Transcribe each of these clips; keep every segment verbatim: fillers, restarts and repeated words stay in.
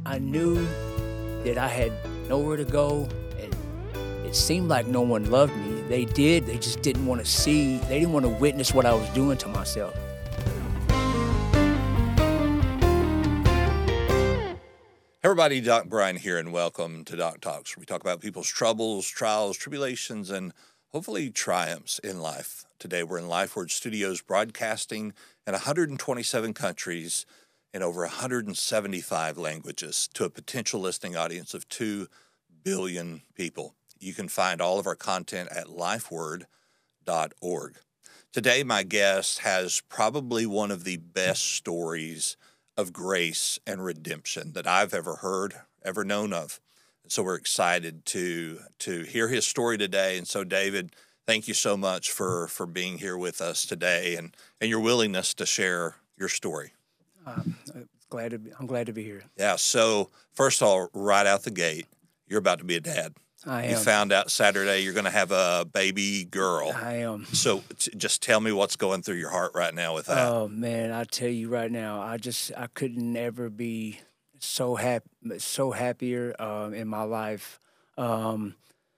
I knew that I had nowhere to go, and it seemed like no one loved me. They did. They just didn't want to see. They didn't want to witness what I was doing to myself. Hey everybody, Doc Brian here, and welcome to Doc Talks, where we talk about people's troubles, trials, tribulations, and hopefully triumphs in life. Today we're in LifeWord Studios, broadcasting in one hundred twenty-seven countries in over one hundred seventy-five languages to a potential listening audience of two billion people. You can find all of our content at lifeword dot org. Today my guest has probably one of the best stories of grace and redemption that I've ever heard, ever known of. And so we're excited to to hear his story today. And so, David, thank you so much for, for being here with us today and, and your willingness to share your story. Um, glad to be, I'm glad to be here. Yeah, so first of all, right out the gate, you're about to be a dad. I am. You found out Saturday you're going to have a baby girl. I am. So t- just tell me what's going through your heart right now with that. Oh man, I tell you right now, I just I couldn't ever be so happy, so happier um, in my life. Um,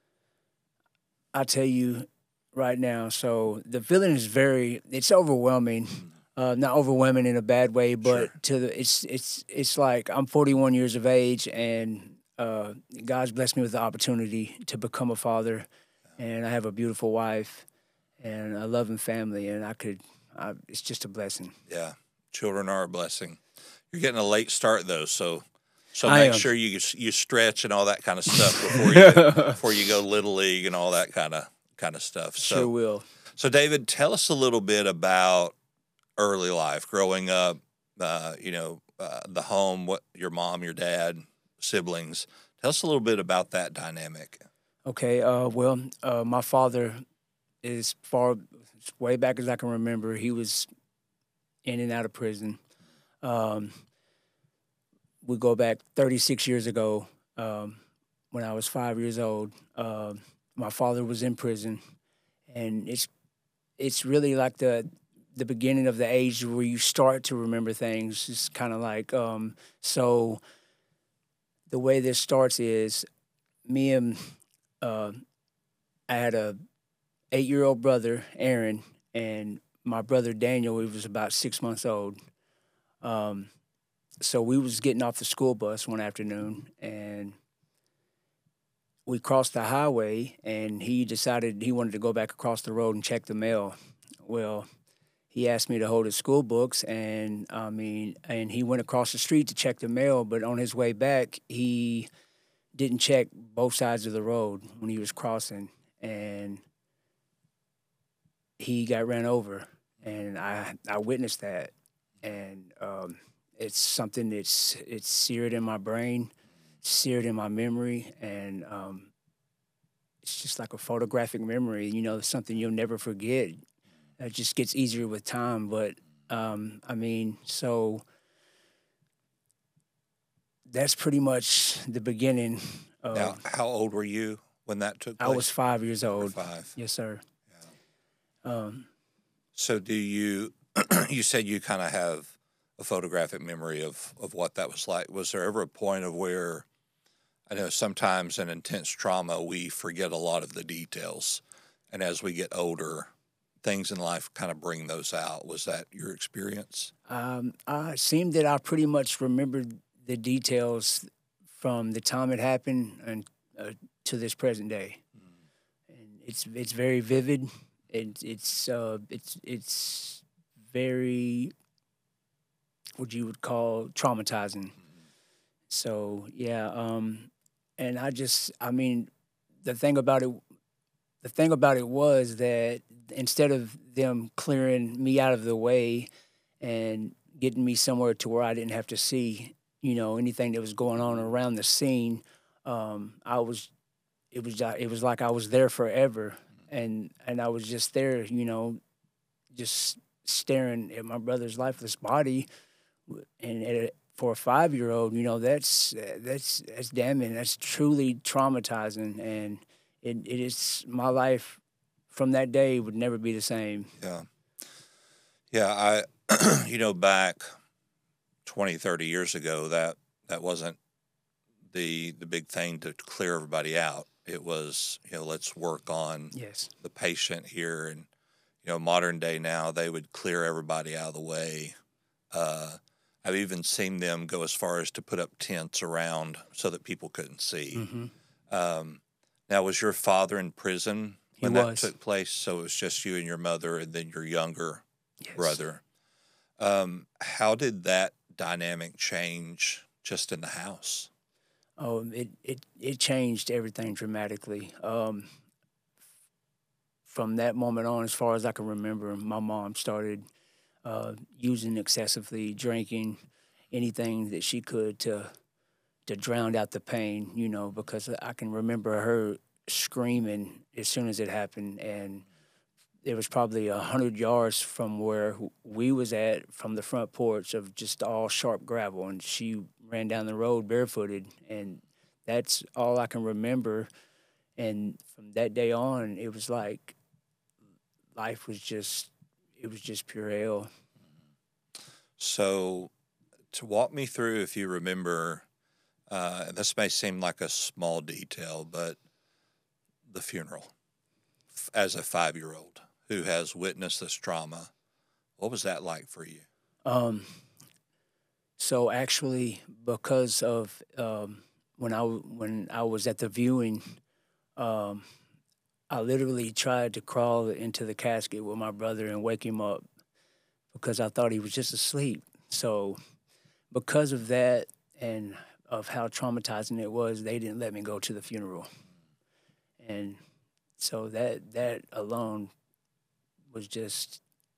I tell you right now, so the feeling is very, it's overwhelming. Uh, not overwhelming in a bad way, but Sure. to the it's it's it's like I'm forty-one years of age, and uh, God's blessed me with the opportunity to become a father, and I have a beautiful wife and a loving family, and I could, I, it's just a blessing. Yeah, children are a blessing. You're getting a late start though, so so I make am. sure you you stretch and all that kind of stuff before you before you go little league and all that kind of kind of stuff. So Sure will. so David, tell us a little bit about early life, growing up. Uh, you know, uh, the home, what your mom, your dad, siblings. Tell us a little bit about that dynamic. Okay. Uh, well, uh, my father is far, as way back as I can remember. He was in and out of prison. Um, we go back thirty-six years ago, um, when I was five years old. Uh, my father was in prison, and it's it's really like the the beginning of the age where you start to remember things. It's kind of like um, so. The way this starts is me and uh, I had a eight-year-old brother, Aaron, and my brother Daniel. He was about six months old. Um, so we was getting off the school bus one afternoon, and we crossed the highway, and he decided he wanted to go back across the road and check the mail. Well, he asked me to hold his school books, and I mean, and he went across the street to check the mail, but on his way back, he didn't check both sides of the road when he was crossing, and he got ran over, and I I witnessed that, and um, it's something that's it's seared in my brain, seared in my memory, and um, it's just like a photographic memory. You know, something you'll never forget. It just gets easier with time, but um, I mean, so that's pretty much the beginning. Of, Now, how old were you when that took I place? was five years You were old. Five. Yes, sir. Um, So do you, you said you kind of have a photographic memory of, of what that was like. Was there ever a point of where, I know sometimes in intense trauma, we forget a lot of the details. And as we get older, things in life kind of bring those out. Was that your experience? um, I seemed that I pretty much remembered the details from the time it happened and uh, to this present day. And it's it's very vivid. It, it's uh, it's it's very what you would call traumatizing. So yeah, um, and I just I mean, the thing about it, the thing about it was that instead of them clearing me out of the way and getting me somewhere to where I didn't have to see, you know, anything that was going on around the scene, um, I was, it was, it was like I was there forever, and and I was just there, you know, just staring at my brother's lifeless body, and at a, for a five-year-old, you know, that's that's that's damning. That's truly traumatizing, and it, it is my life from that day would never be the same. Yeah. Yeah, I, you know, back twenty, thirty years ago, that, that wasn't the the big thing to clear everybody out. It was, you know, let's work on Yes. the patient here. And, you know, modern day now, they would clear everybody out of the way. Uh, I've even seen them go as far as to put up tents around so that people couldn't see. Mm-hmm. Um, now, was your father in prison He when that was. took place? So it was just you and your mother and then your younger Yes. brother. Um, how did that dynamic change just in the house? Oh, it, it, it changed everything dramatically. Um, from that moment on, as far as I can remember, my mom started uh, using excessively, drinking anything that she could to to drown out the pain, you know, because I can remember her screaming as soon as it happened, and it was probably a hundred yards from where we was at, from the front porch of just all sharp gravel, and she ran down the road barefooted, and that's all I can remember. And from that day on, it was like life was just, it was just pure hell. So, to walk me through, if you remember, uh, and this may seem like a small detail, but the funeral f- as a five year old who has witnessed this trauma, what was that like for you? Um, so actually, because of um, when I w- when I was at the viewing, um, I literally tried to crawl into the casket with my brother and wake him up because I thought he was just asleep. So because of that and of how traumatizing it was, they didn't let me go to the funeral. And so that that alone was just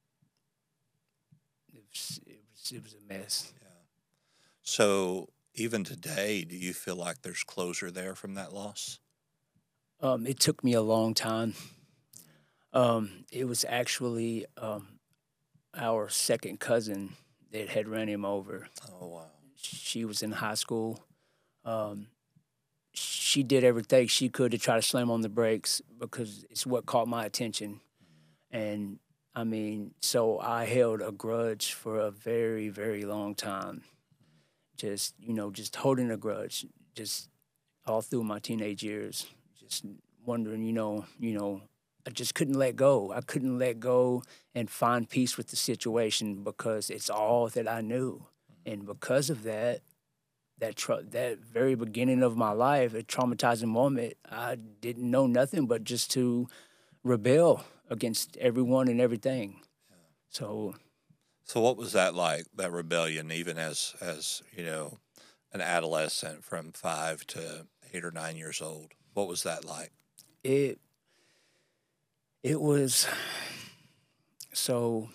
it was it was, it was a mess. Yeah. So, even today, do you feel like there's closure there from that loss? Um, it took me a long time. Um, it was actually um, our second cousin that had run him over. Oh, wow. She was in high school. Um, she did everything she could to try to slam on the brakes because it's what caught my attention. And I mean, so I held a grudge for a very, very long time. Just, you know, just holding a grudge, just all through my teenage years, just wondering, you know, you know, I just couldn't let go. I couldn't let go and find peace with the situation because it's all that I knew. And because of that, that tra- that very beginning of my life, a traumatizing moment, I didn't know nothing but just to rebel against everyone and everything. So So, what was that like, that rebellion, even as, as you know, an adolescent from five to eight or nine years old? What was that like? it it was so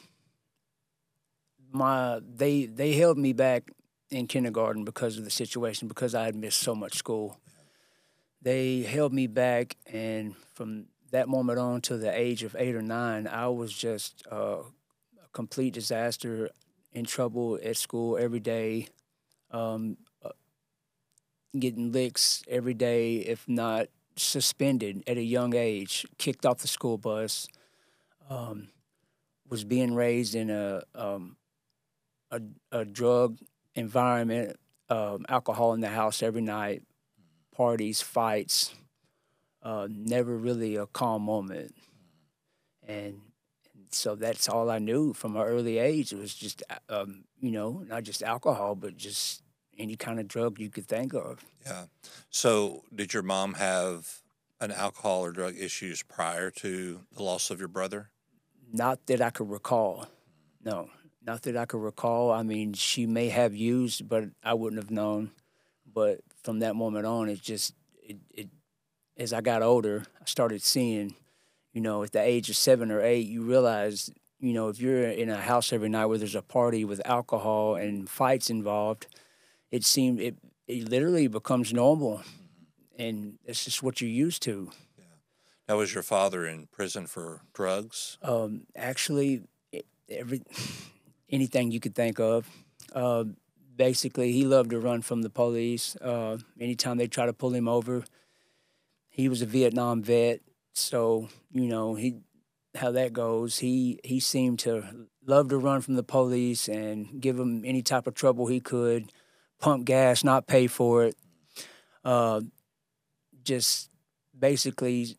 my they they held me back in kindergarten because of the situation because I had missed so much school. They held me back, and from that moment on to the age of eight or nine, I was just uh, a complete disaster, in trouble at school every day, um, uh, getting licks every day, if not suspended at a young age, kicked off the school bus, um, was being raised in a um, a, a drug environment, um, alcohol in the house every night, parties, fights, uh, never really a calm moment. And so that's all I knew from an early age. It was just, uh, um, you know, not just alcohol, but just any kind of drug you could think of. Yeah. So, did your mom have an alcohol or drug issues prior to the loss of your brother? Not that I could recall. No, not that I could recall. I mean, she may have used, but I wouldn't have known. But from that moment on, it just, it, it as I got older, I started seeing, you know, at the age of seven or eight, you realize, you know, if you're in a house every night where there's a party with alcohol and fights involved, it seemed, it, it literally becomes normal. And it's just what you're used to. Yeah. Now, was your father in prison for drugs? Um, actually, e- every anything you could think of. Uh, basically, he loved to run from the police. Uh, anytime they try to pull him over, he was a Vietnam vet, so you know he how that goes. He he seemed to love to run from the police and give them any type of trouble he could, pump gas, not pay for it. Uh, just basically,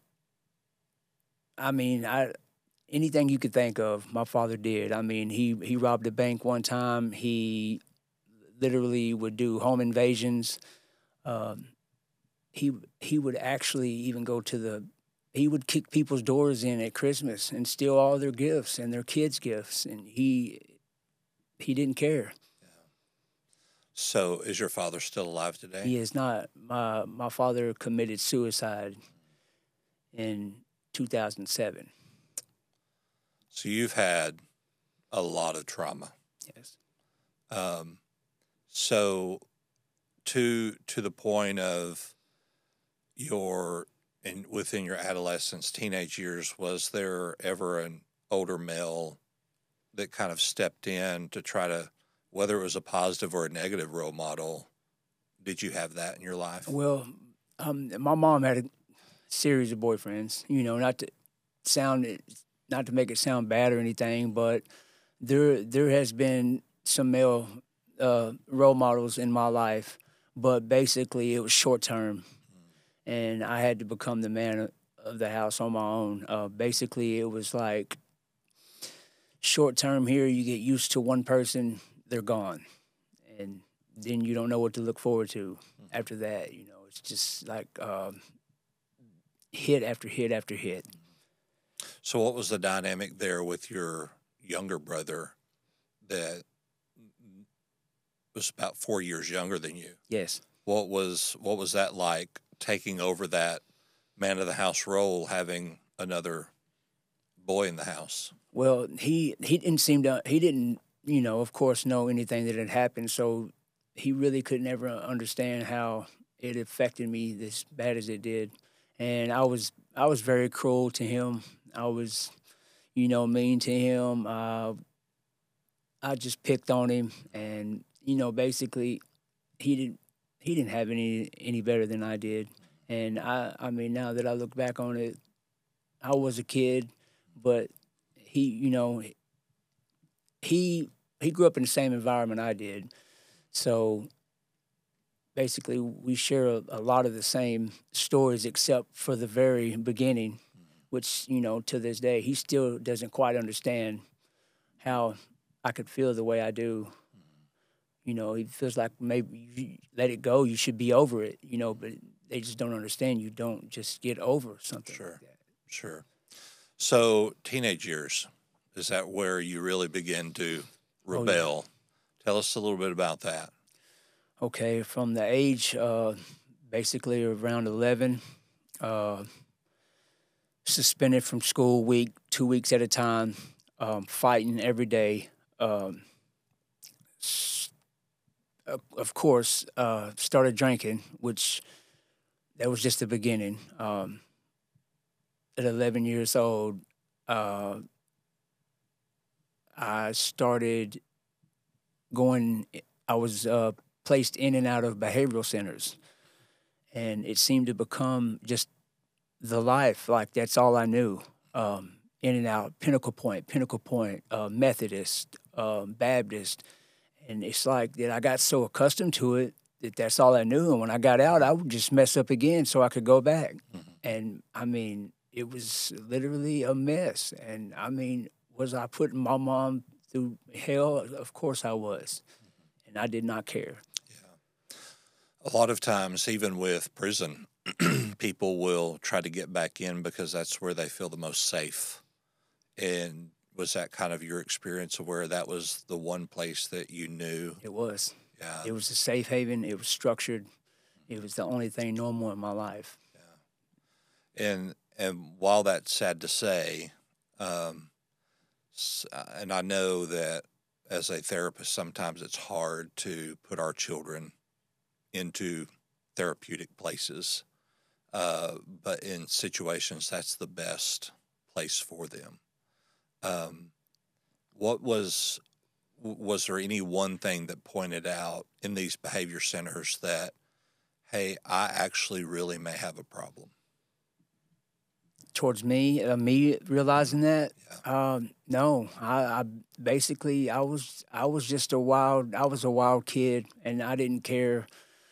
I mean, I anything you could think of, my father did. I mean, he he robbed a bank one time. He literally would do home invasions. Um, he he would actually even go to the he would kick people's doors in at Christmas and steal all their gifts and their kids' gifts, and he he didn't care. So, is your father still alive today? He is not. My my father committed suicide in two thousand seven. So, you've had a lot of trauma. Yes. Um, so, to to the point of your in within your adolescence, teenage years, was there ever an older male that kind of stepped in to try to, whether it was a positive or a negative role model? Did you have that in your life? Well, um, my mom had a series of boyfriends. You know, not to sound, not to make it sound bad or anything, but there there has been some male uh, role models in my life, but basically it was short term, and I had to become the man of the house on my own. Uh, basically, it was like short term here. You get used to one person, they're gone, and then you don't know what to look forward to after that. You know, it's just like um, hit after hit after hit. So, what was the dynamic there with your younger brother that was about four years younger than you? Yes. What was what was that like, taking over that man of the house role, having another boy in the house? Well, he he didn't seem to he didn't you know of course know anything that had happened, so he really could never understand how it affected me as bad as it did, and I was I was very cruel to him. I was, you know, mean to him. Uh, I just picked on him, and you know, basically, he didn't he didn't have any any better than I did. And I I mean, now that I look back on it, I was a kid, but he, you know, he he grew up in the same environment I did, so basically, we share a, a lot of the same stories, except for the very beginning, which you know, to this day, he still doesn't quite understand how I could feel the way I do. You know, he feels like maybe you let it go. You should be over it. You know, but they just don't understand. You don't just get over something Sure. like that. Sure. So, teenage years, is that where you really begin to Oh, yeah. rebel? Tell us a little bit about that. Okay, from the age uh, basically around eleven, uh, suspended from school week, two weeks at a time, um, fighting every day. Um, s- of of course, uh, started drinking, which that was just the beginning. Um, at eleven years old, uh, I started going, I was uh, placed in and out of behavioral centers, and it seemed to become just the life. Like that's all I knew. Um, in and out, Pinnacle Point, Pinnacle Point, uh, Methodist, um, Baptist, and it's like that. I got so accustomed to it that that's all I knew. And when I got out, I would just mess up again so I could go back. Mm-hmm. And I mean, it was literally a mess. And I mean, was I putting my mom through hell? Of course I was, and I did not care. A lot of times, even with prison, people will try to get back in because that's where they feel the most safe. And was that kind of your experience of where that was the one place that you knew? It was. Yeah. It was a safe haven. It was structured. It was the only thing normal in my life. And and while that's sad to say, um, s- uh, and I know that as a therapist, sometimes it's hard to put our children into therapeutic places, uh, but in situations, that's the best place for them. Um, what was was there any one thing that pointed out in these behavior centers that, hey, I actually really may have a problem? Towards me, uh, me realizing that, Yeah. um, no, I, I basically I was I was just a wild I was a wild kid, and I didn't care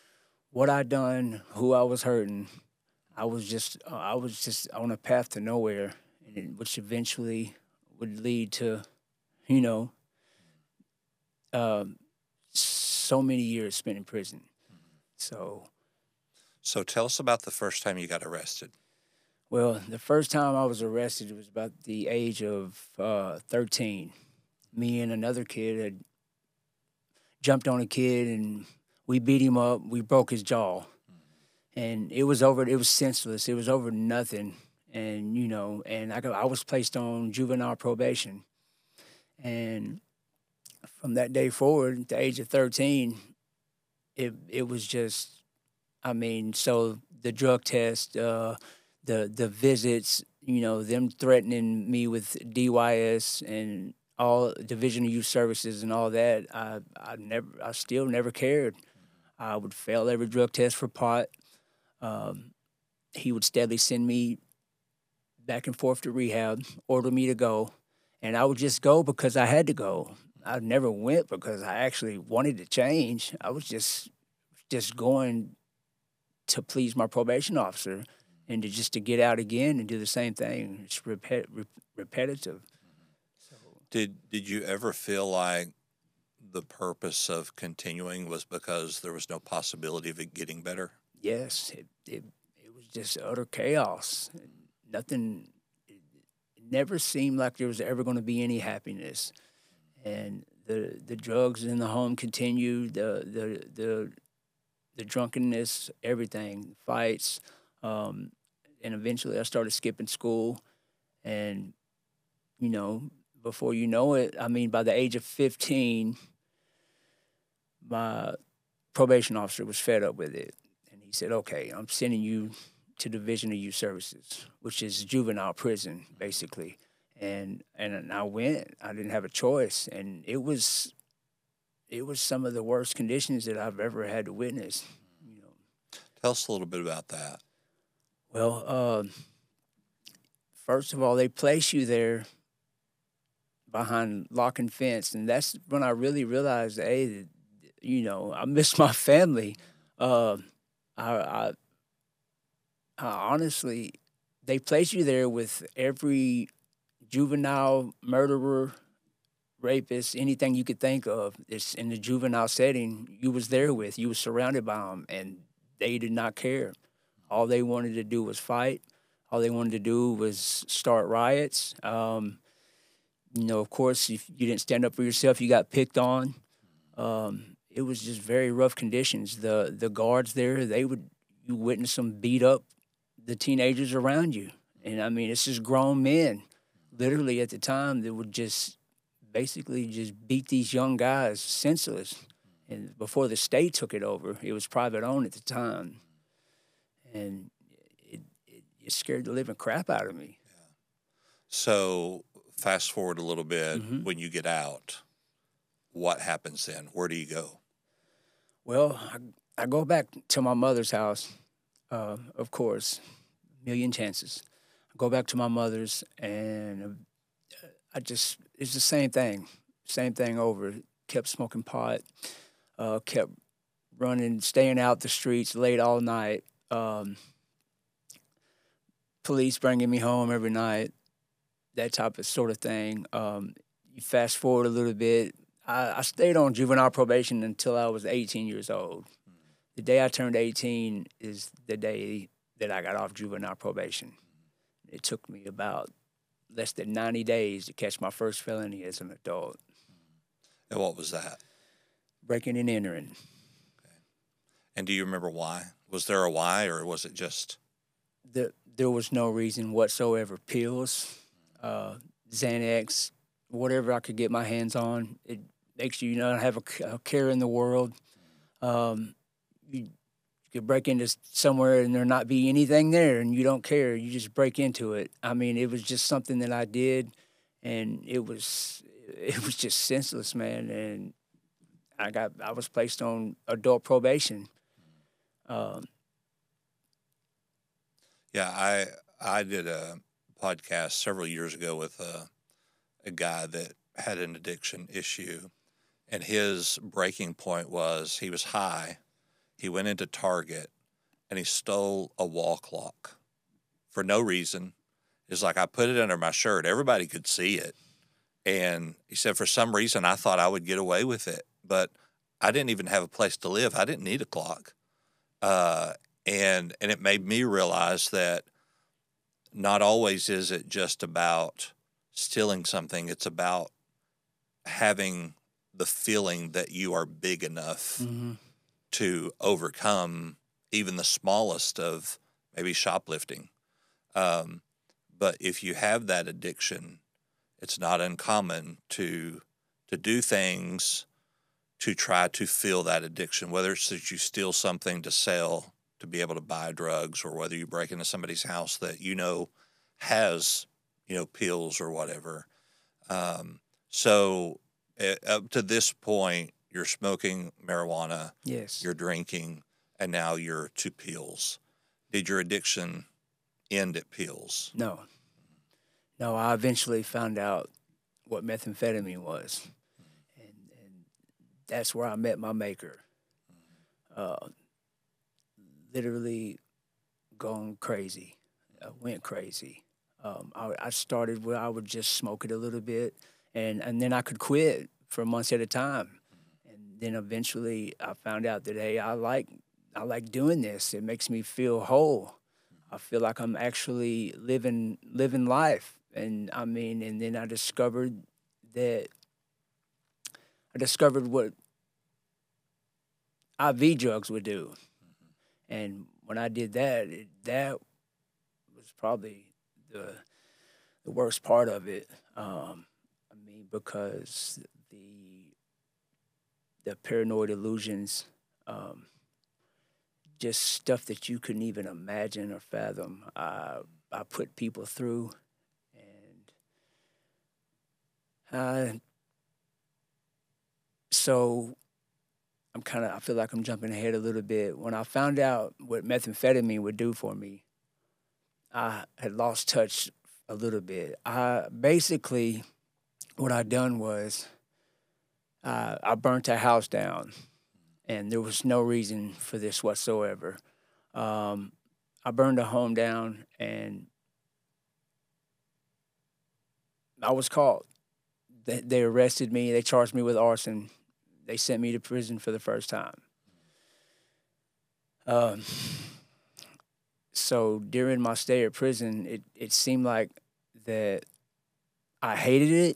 what I done, who I was hurting. I was just uh, I was just on a path to nowhere, and it, which eventually would lead to, you know, um, so many years spent in prison. So, So tell us about the first time you got arrested. well, the first time I was arrested, it was about the age of uh, thirteen. Me and another kid had jumped on a kid, and we beat him up. We broke his jaw, and it was over. It was senseless. It was over nothing, and you know, and I got, I was placed on juvenile probation, and from that day forward, at the age of thirteen, it it was just, I mean, so the drug test, uh, the the visits, you know, them threatening me with D Y S and all Division of Youth Services and all that. I I never, I still never cared. I would fail every drug test for pot. Um, he would steadily send me back and forth to rehab, order me to go, and I would just go because I had to go. I never went because I actually wanted to change. I was just just going to please my probation officer and to just to get out again and do the same thing. It's repet, re- repetitive. So, Did did you ever feel like the purpose of continuing was because there was no possibility of it getting better? yes, it, it it was just utter chaos. Nothing. It never seemed like there was ever going to be any happiness, and the the drugs in the home continued. The the the the drunkenness, everything, fights, um, and eventually I started skipping school, and you know, before you know it, I mean, by the age of fifteen, my probation officer was fed up with it, and he said, "Okay, I'm sending you to Division of Youth Services, which is juvenile prison, basically." And and I went. I didn't have a choice, and it was it was some of the worst conditions that I've ever had to witness. You know, Tell us a little bit about that. well, uh, first of all, they place you there behind lock and fence, and that's when I really realized, hey, that, you know, I miss my family. Uh, I, I, I honestly, they place you there with every juvenile murderer, rapist, anything you could think of. It's in the juvenile setting. You was there with. You was surrounded by them, and they did not care. All they wanted to do was fight. All they wanted to do was start riots. Um, you know, of course, if you didn't stand up for yourself, you got picked on. Um, it was just very rough conditions. The the guards there, they would you witness them beat up the teenagers around you, and I mean, it's just grown men, literally at the time that would just basically just beat these young guys senseless. And before the state took it over, it was private owned at the time, and it it, it scared the living crap out of me. So fast forward a little bit. hmm When you get out, what happens then? Where do you go? Well, I, I go back to my mother's house, uh, of course, million chances. I go back to my mother's, and uh, I just, it's the same thing, same thing over. Kept smoking pot, uh, kept running, staying out the streets late all night. Um, police bringing me home every night, that type of sort of thing. Um, you fast forward a little bit. I, I stayed on juvenile probation until I was eighteen years old. The day I turned eighteen is the day that I got off juvenile probation. It took me about less than ninety days to catch my first felony as an adult, And what was that? breaking and entering. And do you remember why? Was there a why, or was it just? The, there was no reason whatsoever. Pills, uh, Xanax, whatever I could get my hands on. It makes you not have a, a care in the world. Um, you, you could break into somewhere and there not be anything there, and you don't care. You just break into it. I mean, it was just something that I did, and it was it was just senseless, man. And I got I was placed on adult probation. Um, Yeah, I I did a podcast several years ago with a, a guy that had an addiction issue, and his breaking point was he was high. he went into Target and he stole a wall clock for no reason. It's like, I put it under my shirt. Everybody could see it. And he said, for some reason, I thought I would get away with it. But I didn't even have a place to live. I didn't need a clock. Uh, and and it made me realize that not always is it just about stealing something. It's about having the feeling that you are big enough mm-hmm. to overcome even the smallest of maybe shoplifting. Um, but if you have that addiction, it's not uncommon to to do things to try to fill that addiction, whether it's that you steal something to sell to be able to buy drugs, or whether you break into somebody's house that you know has, you know, pills or whatever. Um, so uh, up to this point, you're smoking marijuana, yes, you're drinking, and now you're to pills. Did your addiction end at pills? No. No, I eventually found out what methamphetamine was. And, and that's where I met my maker. Uh, literally gone crazy. I went crazy. Um, I, I started where I would just smoke it a little bit, and, and then I could quit for months at a time. And then eventually I found out that, hey, I like I like doing this. It makes me feel whole. I feel like I'm actually living living life. And I mean, and then I discovered that I discovered what I V drugs would do. And when I did that, it, that was probably the the worst part of it. Um, I mean, because the the paranoid illusions, um, just stuff that you couldn't even imagine or fathom, I I put people through. Uh, so I'm kind of, I feel like I'm jumping ahead a little bit. When I found out what methamphetamine would do for me, I had lost touch a little bit. I basically, what I done was uh, I burnt a house down, and there was no reason for this whatsoever. Um, I burned a home down, and I was caught. They, they arrested me. They charged me with arson. They sent me to prison for the first time. Um, so during my stay at prison, it, it seemed like that I hated it.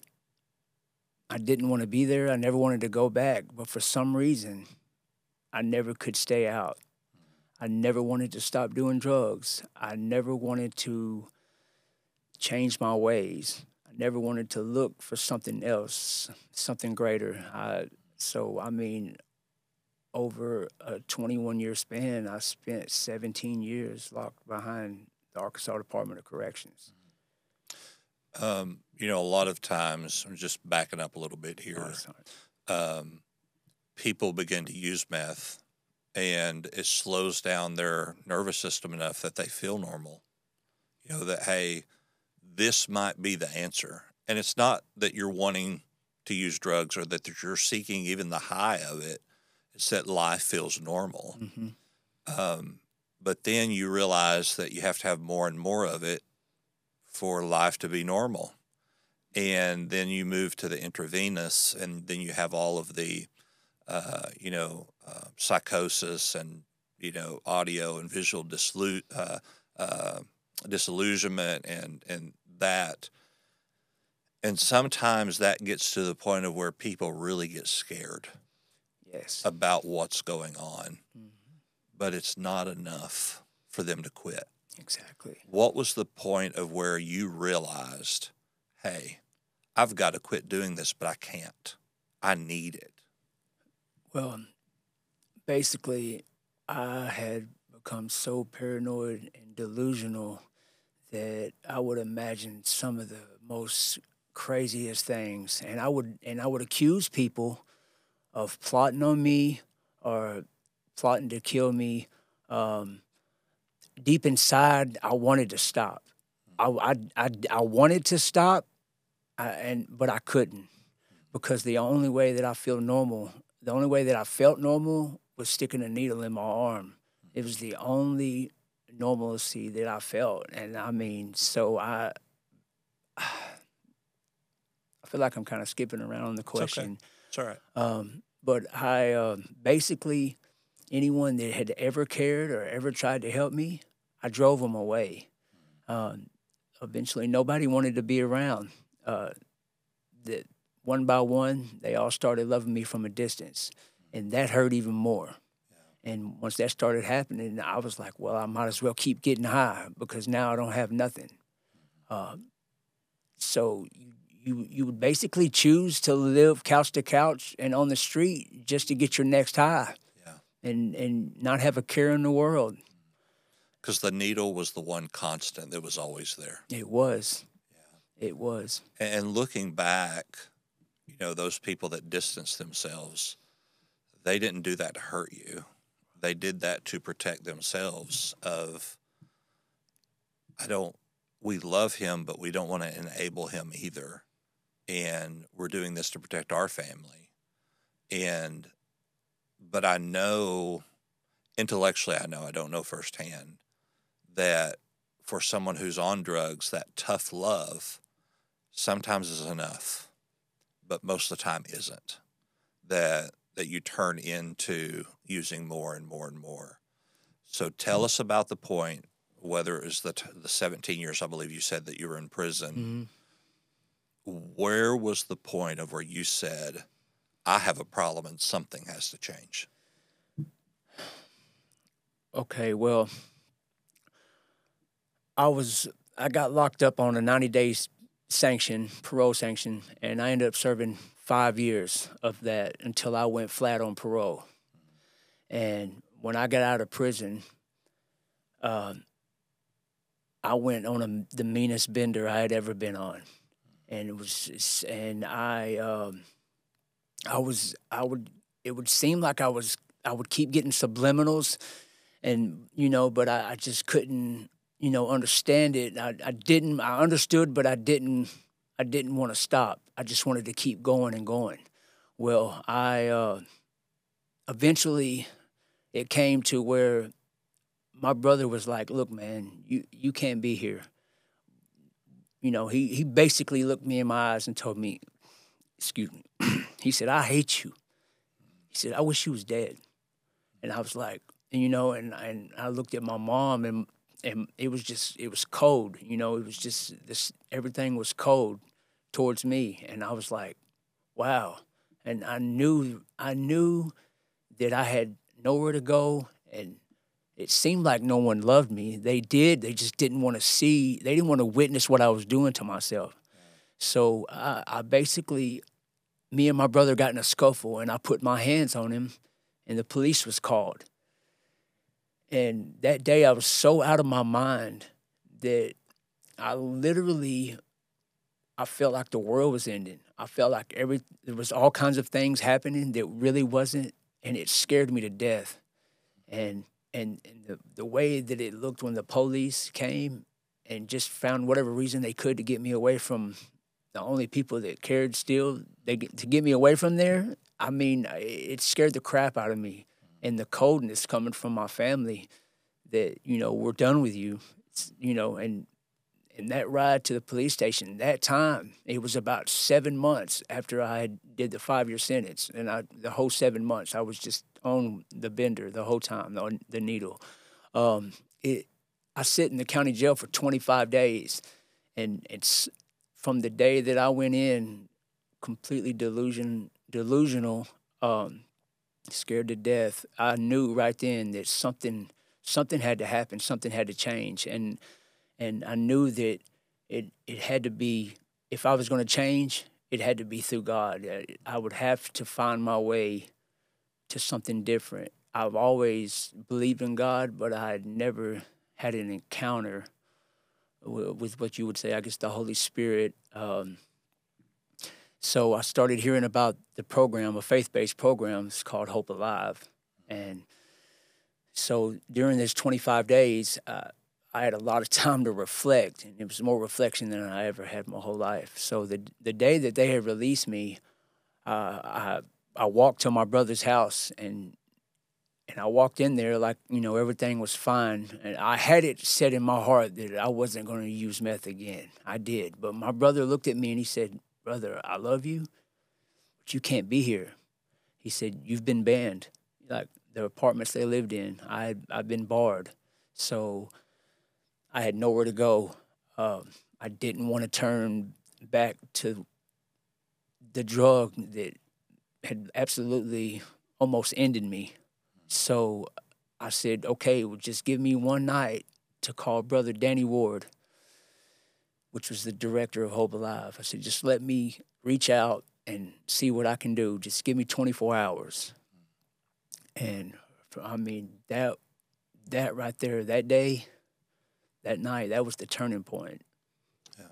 I didn't want to be there. I never wanted to go back. But for some reason, I never could stay out. I never wanted to stop doing drugs. I never wanted to change my ways. Never wanted to look for something else, something greater. I, so, I mean, over a twenty-one year span, I spent seventeen years locked behind the Arkansas Department of Corrections. Um, you know, a lot of times, I'm just backing up a little bit here, oh, um, people begin to use meth, and it slows down their nervous system enough that they feel normal. You know, that, hey, this might be the answer. And it's not that you're wanting to use drugs or that you're seeking even the high of it. It's that life feels normal. Mm-hmm. Um, but then you realize that you have to have more and more of it for life to be normal. And then you move to the intravenous, and then you have all of the, uh, you know, uh, psychosis and, you know, audio and visual dislu- uh, uh, disillusionment and, and that. And sometimes that gets to the point of where people really get scared yes. about what's going on. Mm-hmm. But it's not enough for them to quit. Exactly. What was the point of where you realized, hey, I've got to quit doing this, but I can't. I need it? Well, basically, I had become so paranoid and delusional that I would imagine some of the most craziest things, and I would and I would accuse people of plotting on me or plotting to kill me. Um, deep inside, I wanted to stop. I, I, I, I wanted to stop, I, and but I couldn't, because the only way that I feel normal, the only way that I felt normal was sticking a needle in my arm. It was the only normalcy that I felt. And I mean, so I, I feel like I'm kind of skipping around on the question. It's okay. It's all right. Um, but I uh, basically, anyone that had ever cared or ever tried to help me, I drove them away. Um, eventually, nobody wanted to be around. Uh, that one by one, they all started loving me from a distance, and that hurt even more. And once that started happening, I was like, well, I might as well keep getting high because now I don't have nothing. Uh, so you, you you would basically choose to live couch to couch and on the street just to get your next high, Yeah. and, and not have a care in the world. Because the needle was the one constant that was always there. It was. Yeah. It was. And looking back, you know, those people that distanced themselves, they didn't do that to hurt you. They did that to protect themselves of, I don't, we love him, but we don't want to enable him either. And we're doing this to protect our family. And, but I know, intellectually, I know, I don't know firsthand, that for someone who's on drugs, that tough love sometimes is enough, but most of the time isn't. That that you turn into using more and more and more. So tell us about the point, whether it was the t- the seventeen years, I believe you said that you were in prison. Mm-hmm. Where was the point of where you said, I have a problem and something has to change? Okay, well, I was I got locked up on a ninety days sanction, parole sanction, and I ended up serving five years of that until I went flat on parole. And when I got out of prison, uh, I went on a, the meanest bender I had ever been on, and it was, and I, um, I was, I would, it would seem like I was, I would keep getting subliminals, and you know, but I, I just couldn't, you know, understand it. I, I didn't, I understood, but I didn't. I didn't want to stop. I just wanted to keep going and going. Well, I uh, eventually it came to where my brother was like, "Look, man, you, you can't be here." You know, he he basically looked me in my eyes and told me, "Excuse me." He said, "I hate you." He said, "I wish you was dead." And I was like, and, you know, and and I looked at my mom and. And it was just, it was cold, you know, it was just, this, everything was cold towards me. And I was like, wow. And I knew, I knew that I had nowhere to go. And it seemed like no one loved me. They did. They just didn't want to see, they didn't want to witness what I was doing to myself. So I, I basically, me and my brother got in a scuffle and I put my hands on him and the police was called. And that day I was so out of my mind that I literally, I felt like the world was ending. I felt like every there was all kinds of things happening that really wasn't, and it scared me to death. And and, and the, the way that it looked when the police came and just found whatever reason they could to get me away from the only people that cared still, they to get me away from there, I mean, it scared the crap out of me. And the coldness coming from my family that, you know, we're done with you, it's, you know, and and that ride to the police station, that time, it was about seven months after I had did the five-year sentence. And I, the whole seven months, I was just on the bender the whole time, the, the needle. Um, it, I sit in the county jail for twenty-five days. And it's from the day that I went in, completely delusion, delusional, um, scared to death, I knew right then that something something had to happen, something had to change. And and I knew that it it had to be, if I was going to change, it had to be through God. I would have to find my way to something different. I've always believed in God, but I had never had an encounter with, with what you would say, I guess, the Holy Spirit. Um, So I started hearing about the program, a faith-based program. It's called Hope Alive. And so during these twenty-five days, uh, I had a lot of time to reflect, and it was more reflection than I ever had my whole life. So the the day that they had released me, uh, I I walked to my brother's house, and And I walked in there like, you know, everything was fine. And I had it set in my heart that I wasn't going to use meth again. I did. But my brother looked at me and he said, "Brother, I love you, but you can't be here." He said, "You've been banned." Like the apartments they lived in, I, I've been barred. So I had nowhere to go. Um, I didn't want to turn back to the drug that had absolutely almost ended me. So I said, okay, well, just give me one night to call Brother Danny Ward, which was the director of Hope Alive. I said, just let me reach out and see what I can do. Just give me twenty-four hours. And I mean, that that right there, that day, that night, that was the turning point. Yeah.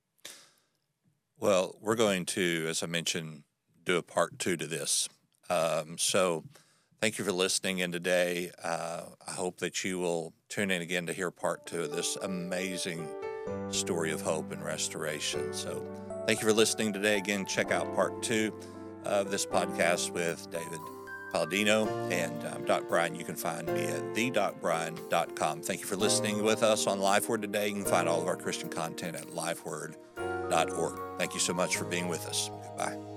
Well, we're going to, as I mentioned, do a part two to this. Um, so thank you for listening in today. Uh, I hope that you will tune in again to hear part two of this amazing story of hope and restoration. So thank you for listening today. Again, check out part two of this podcast with David Palladino, and um, Doc Brian. You can find me at the doc brian dot com. Thank you for listening with us on LifeWord today. You can find all of our Christian content at lifeword dot org. Thank you so much for being with us. Goodbye.